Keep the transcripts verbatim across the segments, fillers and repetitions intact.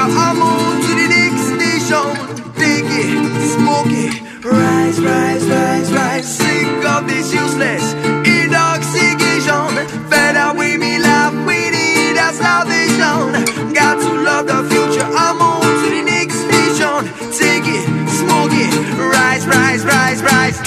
future, I'm on to the next station. Take it, smoke it, rise, rise, rise, rise. Sick of this useless intoxication. Fed up with me life, we need a salvation. Got to love the future, I'm on to the next station. Take it, smoke it, rise, rise, rise, rise.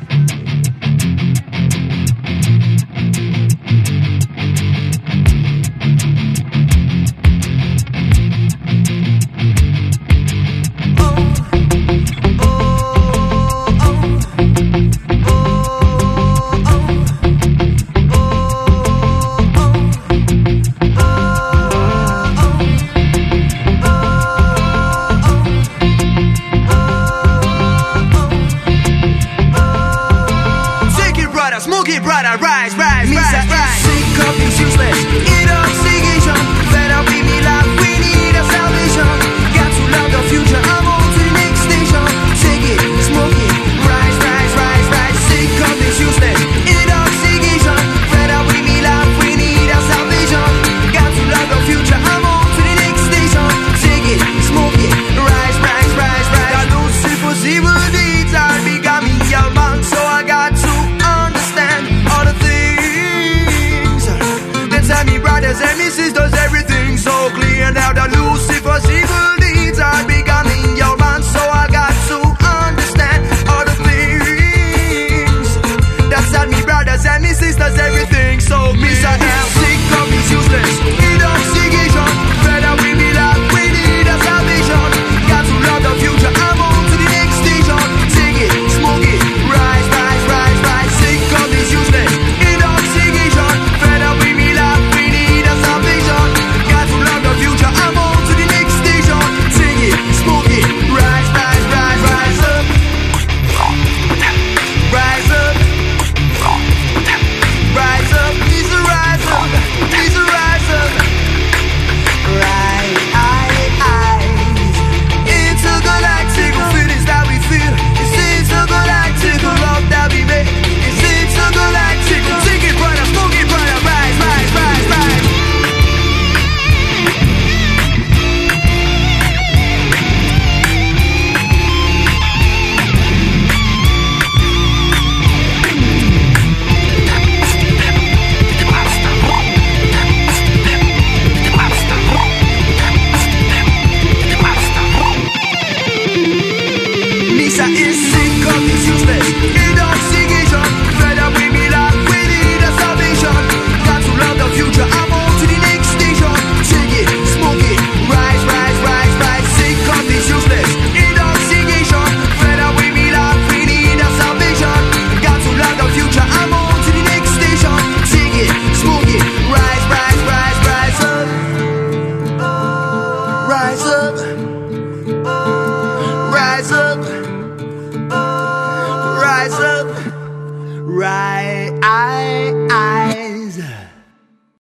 Smoke it, brother, rise, rise, rise, rise. Sick of this useless intoxication. Fed up with me life, we need a salvation. Got to love the future, I'm on to the next station. Take it, smoke it, rise, rise, rise, rise. Sick of this useless intoxication. Fed up with me life, we need a salvation. Got to love the future, I'm on to the next station. Take it, smoke it, rise, rise, rise, rise. Got no simple evil deeds, I become me a man, so I got to all the things that tell me brothers and me sisters, everything so clear now. The Lucifer's evil deeds are becoming your man, so I got to understand all the things that tell me brothers and me sisters, everything so clear. I'm sick of this useless intoxication. Fed up with me life, we need a salvation. Got to love the future, I'm on to the next station. Sing it, smoke it, rise, rise, rise, rise. Sick of this useless intoxication. Fed up with me life, we need a salvation. Got to love the future, I'm on to the next station. Sing it, smoke it, rise, rise, rise, rise up. Rise up. Rise up, he's a rise up. He's a rise up. Right, intergalactic feelings that we feel. It's intergalactic love that we make. It's intergalactic. Sing it, brother, smoke it, brother. Rise, rise, rise, rise. Misa is sick of this useless intoxication. Fed up with me life, we need a salvation. Got to love the future, I'm on to the next station. Sing it, smoke it, rise, rise, rise, rise. Sick of this useless intoxication. Fed up with me life, we need a salvation. Got to love the future, I'm on to the next station. Sing it, smoke it, rise, rise, rise, rise up. Rise up. Rise up. Rise up. Right, I